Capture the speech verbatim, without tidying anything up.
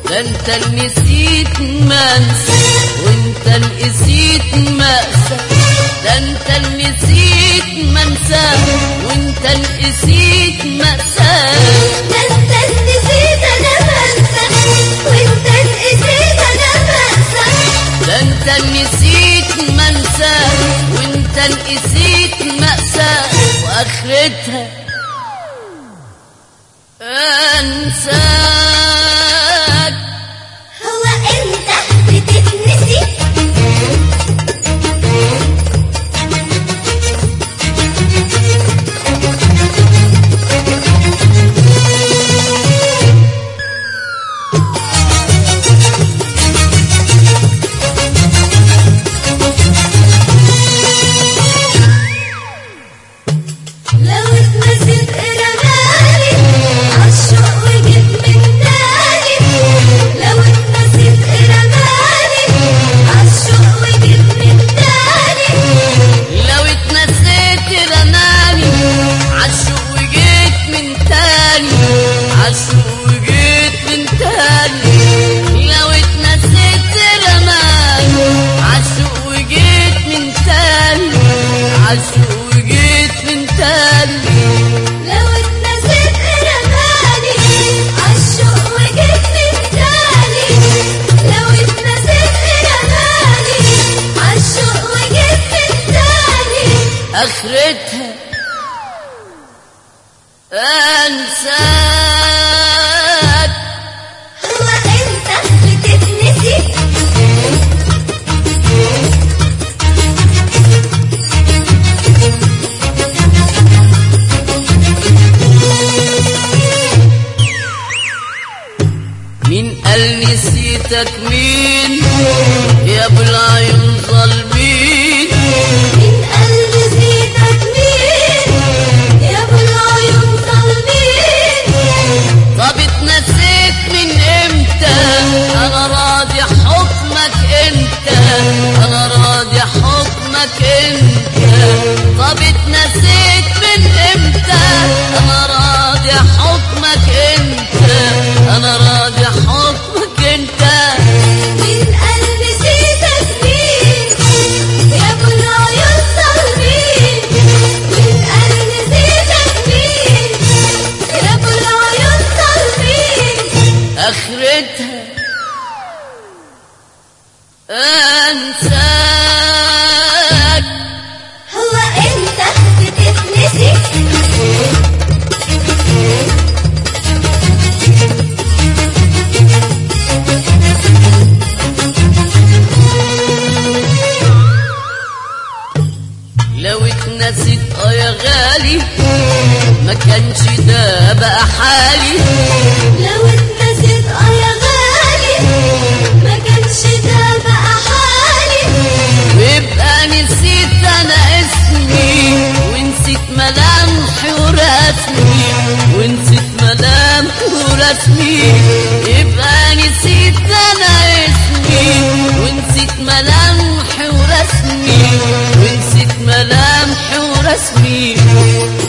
ده انت اللي نسيت ما انسى وانت اللي نسيت ما انسى، ده انت اللي نسيت ما انسى وانت اللي نسيت ما انسى، ده انت اللي نسيت انا بنسى وانت اللي نسيت انا بنسى، ده انت اللي نسيت ما انسى وانت اللي نسيت ما انسى، واخرتها انساك. هو انت بتتنسي؟ لو اتنسيت رماني عالشوق وجيت من تاني، لو اتنسيت رماني عالشوق وجيت من تاني، لو اتنسيت رماني عالشوق وجيت من تاني، عالشوق وجيت من تاني، لو اتنسيت رماني عالشوق وجيت من تاني، عالشوق وجيت من تاني، لو اتنسيت رماني عالشوق وجيت من تاني، لو اتنسيت رماني عالشوق وجيت من تاني، اخرتها انساك. هو انت بتتنسي؟ مين قال نسيتك؟ مين يا ابو العيون ظالمين؟ مين قال نسيتك؟ مين يا ابو العيون ظالمين؟ طب اتنسيت من امتى؟ انا راضي حكمك انت، انا راضي حكمك انت، طب اتنسيت من امتى؟ انا راضي حكمك انت، انا راضي حكمك انت. مين قال نسيتك؟ مين يا ابو العيون ظالمين؟ مين قال نسيتك؟ مين يا ابو العيون ظالمين؟ اخرتها انساك. هو انت بتتنسي؟ لو اتنسيت اه يا غالي ما كانش ده بقى حالي، لو اتنسيت اه يا غالي ما كانش ده بقى حالي، ويبقى نسيت انا اسمي ونسيت ملامحي ورسمي، ونسيت ملامحي ورسمي، يبقى نسيت انا اسمي ونسيت ملامحي ورسمي، ونسيت ملامحي ورسمي.